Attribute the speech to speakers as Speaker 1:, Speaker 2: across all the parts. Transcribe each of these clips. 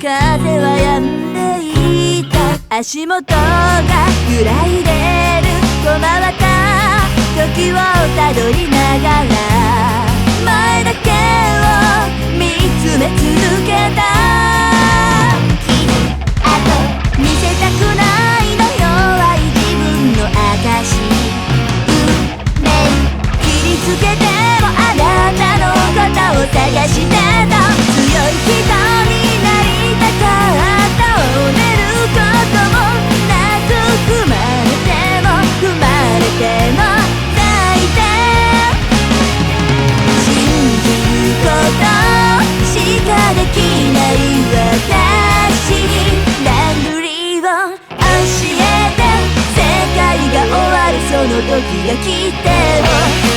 Speaker 1: 風は止んでいた。足元が揺らいでるこまわった時をたどりながら前だけを見つめ続けた。見せたくないの弱い自分の証。運命切りつけてもあなたのことを探してた。強い人になりたかった。折れることもなく踏まれても踏まれても泣いて信じることしかできない私にランドリーを教えて。世界が終わるその時が来ても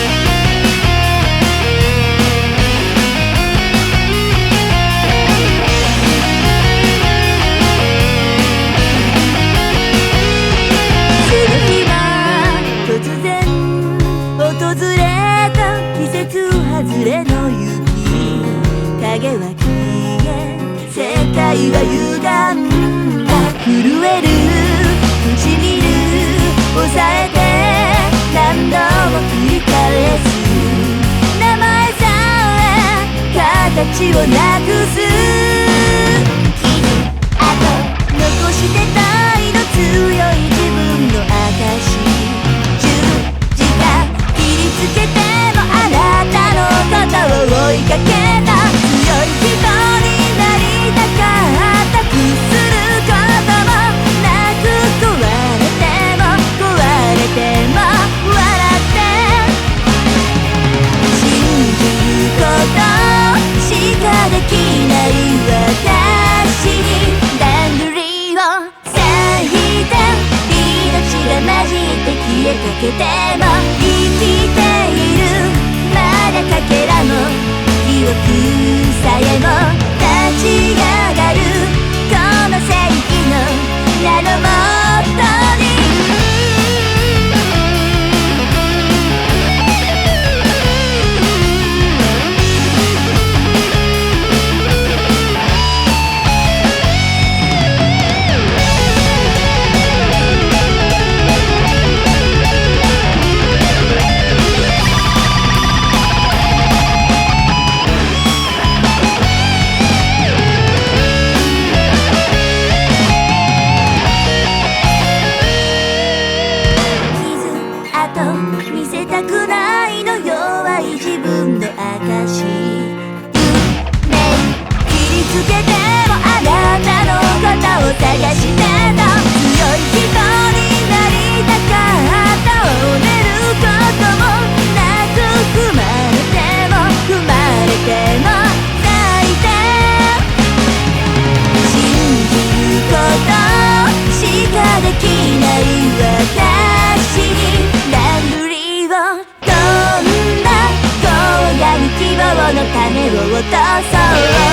Speaker 1: 訪れた季節外れの雪。影は消え世界は歪んだ。震える唇抑えて何度も繰り返す。名前さえ形をなくす。傷跡残してたいの強い自分の証。つけてもあなたのことを追いかけた。強い人になりたかった。くすることもなく壊れても笑って信じることしかできない私にランドリーを咲いて命が混じって消えかけても生きてまだかけらも記憶さえも立ち上がるこの正義の名のもとに。見せたくないの弱い自分の証。運命切りつけてもあなたのことを探してた。強い人になりたかった。折れることもなく踏まれても泣いて信じることしかできない私に飛んだ荒野に希望の種を落とそう。